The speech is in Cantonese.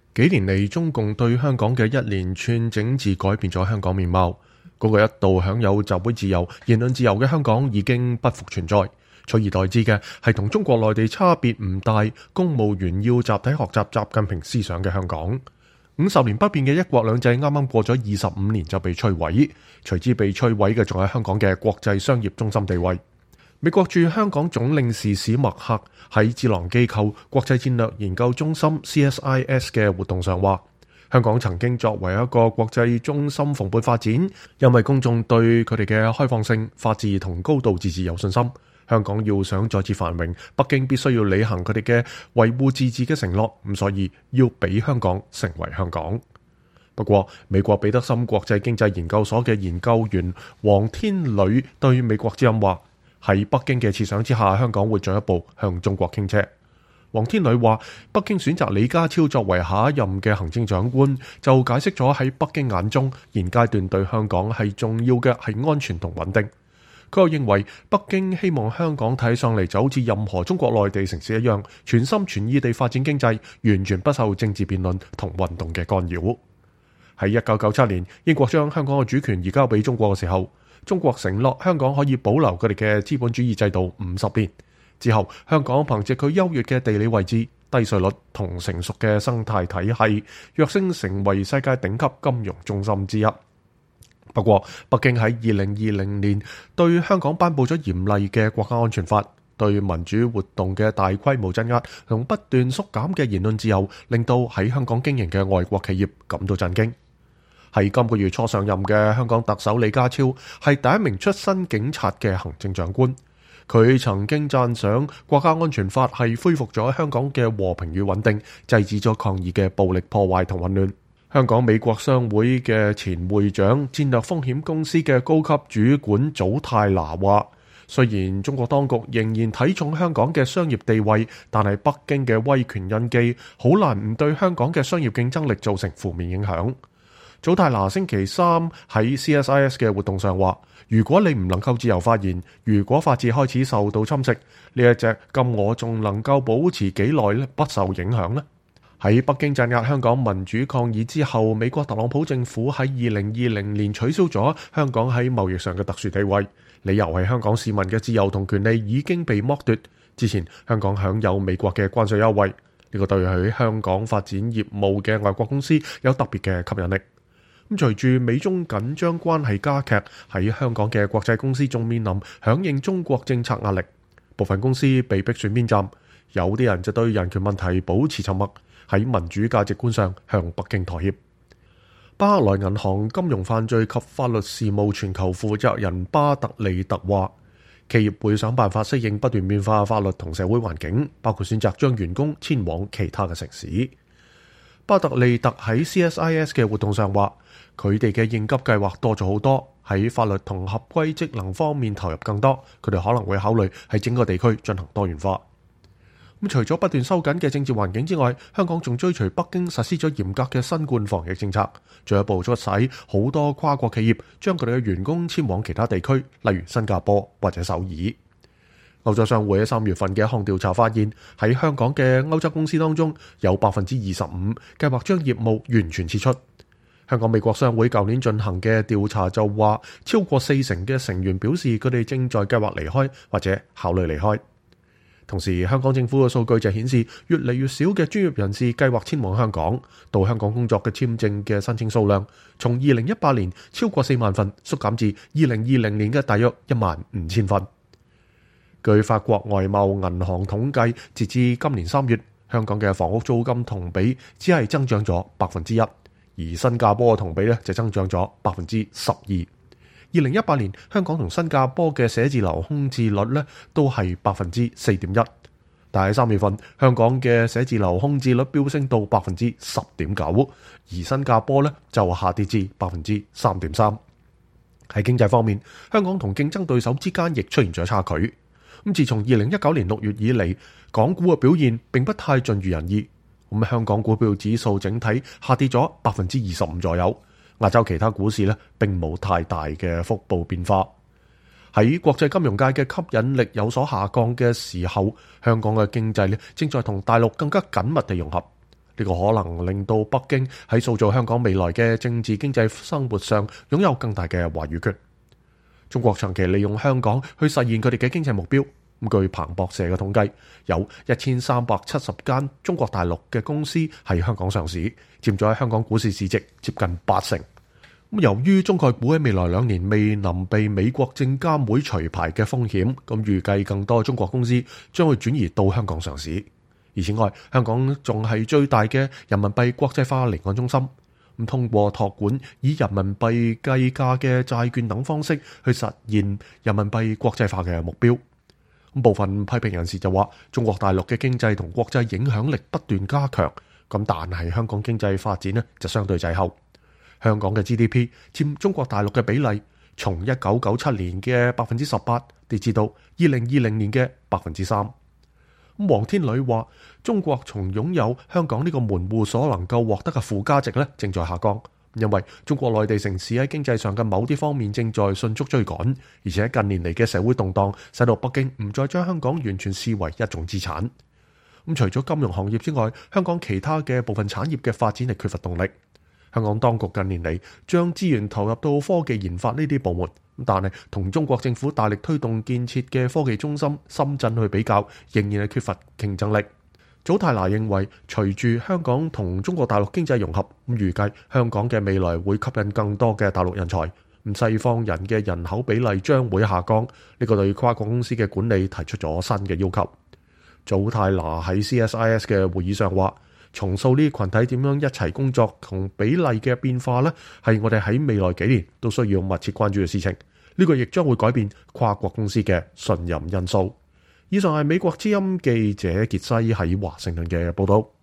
幾年嚟，中共對香港嘅一連串整治改變咗香港面貌。嗰個一度享有集會自由、言論自由嘅香港已經不復存在，取而代之嘅係同中國內地差別唔大、公務員要集體學習習近平思想嘅香港。50年不變嘅一國兩制啱啱過咗25年就被摧毀，隨之被摧毀嘅仲係香港嘅國際商業中心地位。美國駐香港總領事史默克喺智囊機構國際戰略研究中心 CSIS 嘅活動上話，香港曾經作為一個國際中心蓬勃發展，因為公眾對佢哋嘅開放性、法治同高度自治有信心。香港要想再次繁榮，北京必須要履行佢哋嘅維護自治嘅承諾，咁所以要俾香港成為香港。不過，美國彼得森國際經濟研究所嘅研究員黃天磊對美國之音話，喺北京嘅設想之下，香港會進一步向中國傾斜。黃天磊話，北京選擇李家超作為下一任嘅行政長官，就解釋咗喺北京眼中，現階段對香港係重要嘅係安全同穩定。佢又認為，北京希望香港睇上嚟就好似任何中國內地城市一樣，全心全意地發展經濟，完全不受政治辯論同運動嘅干擾。喺1997年，英國將香港嘅主權移交俾中國嘅時候，中國承諾香港可以保留佢哋嘅資本主義制度50年。之後，香港憑藉佢優越嘅地理位置、低稅率同成熟嘅生態體系，躍升成為世界頂級金融中心之一。不過，北京喺2020年對香港頒布咗嚴厲嘅國家安全法，對民主活動嘅大規模鎮壓同不斷縮減嘅言論自由，令到喺香港經營嘅外國企業感到震驚。喺今個月初上任嘅香港特首李家超係第一名出身警察嘅行政長官，佢曾經讚賞國家安全法係恢復咗香港嘅和平與穩定，制止咗抗議嘅暴力破壞同混亂。香港美國商會嘅前會長、戰略風險公司嘅高級主管祖泰拿話，雖然中國當局仍然睇重香港嘅商業地位，但係北京嘅威權印記好難唔對香港嘅商業競爭力造成負面影響。祖泰拿星期三喺 CSIS 嘅活動上話，如果你唔能夠自由發言，如果法治開始受到侵蝕，呢一隻咁我仲能夠保持幾耐不受影響呢？喺北京鎮壓香港民主抗議之後，美國特朗普政府喺2020年取消咗香港喺貿易上嘅特殊地位，理由係香港市民嘅自由同權利已經被剝奪。之前香港享有美國嘅關稅優惠，呢個對喺香港發展業務嘅外國公司有特別嘅吸引力。咁隨住美中緊張關係加劇，喺香港嘅國際公司仲面臨響應中國政策壓力，部分公司被逼選邊站，有啲人就對人權問題保持沉默，喺民主價值觀上向北京妥協。巴克萊銀行金融犯罪及法律事務全球負責人巴特利特話，企業會想辦法適應不斷變化法律同社會環境，包括選擇將員工遷往其他嘅城市。巴特利特喺 CSIS 嘅活動上話，佢哋嘅應急計劃多咗好多，喺法律同合規職能方面投入更多，佢哋可能會考慮喺整個地區進行多元化。除咗不斷收緊嘅政治環境之外，香港仲追隨北京實施咗嚴格嘅新冠防疫政策，進一步促使好多跨國企業將佢哋嘅員工遷往其他地區，例如新加坡或者首爾。歐洲商會喺3月份嘅一項調查發現，喺香港嘅歐洲公司當中，有25%計劃將業務完全撤出。香港美國商會舊年進行嘅調查就話，超過40%嘅成員表示佢哋正在計劃離開或者考慮離開。同時，香港政府嘅數據就顯示，越嚟越少嘅專業人士計劃遷往香港，到香港工作嘅簽證嘅申請數量，從2018年超過4萬份，縮減至2020年嘅大約15000份。據法國外貿銀行統計，截至今年3月，香港嘅房屋租金同比只係增長咗1%，而新加坡嘅同比就增長咗12%。2018年，香港同新加坡嘅寫字樓空置率都係4.1%，但係3月份，香港嘅寫字樓空置率飆升到10.9%，而新加坡就下跌至3.3%。喺經濟方面，香港同競爭對手之間亦出現咗差距。自從2019年6月以嚟，港股嘅表現並不太盡如人意。香港股票指數整體下跌咗25%左右。亞洲其他股市並冇太大嘅幅度變化。喺國際金融界嘅吸引力有所下降嘅時候，香港嘅經濟正在同大陸更加緊密地融合。 呢個可能令到北京喺塑造香港未來嘅政治經濟生活上擁有更大嘅話語權。中國長期利用香港去實現佢哋嘅經濟目標。據彭博社嘅統計，有1370間中國大陸嘅公司喺香港上市，佔咗喺香港股市市值接近80%。由於中概股喺未來2年未能被美國證監會除牌嘅風險，預計更多中國公司將會轉移到香港上市。而此外，香港仲係最大嘅人民幣國際化離岸中心。通過託管以人民幣計價嘅債券等方式去實現人民幣國際化嘅目標。部分批評人士就話，中國大陸嘅經濟同國際影響力不斷加強，但係香港經濟發展呢就相對滯後。香港嘅 GDP 佔中國大陸嘅比例，從1997年嘅18%跌至到2020年嘅3%。黃天磊話，中國從擁有香港呢個門戶所能夠獲得嘅附加值呢正在下降。因為中國內地城市喺經濟上嘅某啲方面正在迅速追趕，而且近年嚟嘅社會動盪使到北京唔再將香港完全視為一種資產。除咗金融行業之外，香港其他嘅部分產業嘅發展係缺乏動力。香港當局近年嚟將資源投入到科技研發呢啲部門，但係同中國政府大力推動建設嘅科技中心深圳去比較，仍然係缺乏競爭力。祖泰拿認為，隨住香港同中國大陸經濟融合，預計香港嘅未來會吸引更多嘅大陸人才。西方人嘅人口比例將會下降，呢個對跨國公司嘅管理提出咗新嘅要求。祖泰拿喺 CSIS 嘅會議上話，重塑呢啲群體點樣一齊工作同比例嘅變化呢，係我哋喺未來幾年都需要密切關注嘅事情。呢個亦將會改變跨國公司嘅信任因素。以上係美國之音記者傑西喺華盛頓嘅報道。